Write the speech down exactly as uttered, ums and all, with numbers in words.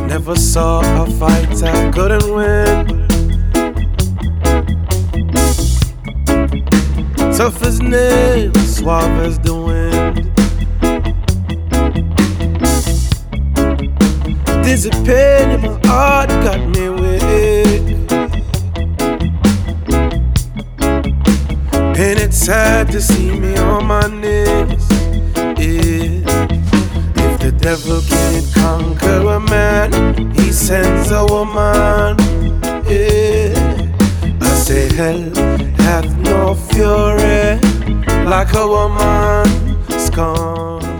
Never saw a fight I couldn't win. Tough as nails, suave as the wind. Dizzy pain in my heart got me weak. And it's sad to see me on my knees. Yeah. If the devil can't conquer a man, he sends a woman. Yeah. I say hell hath no fury like a woman scorned.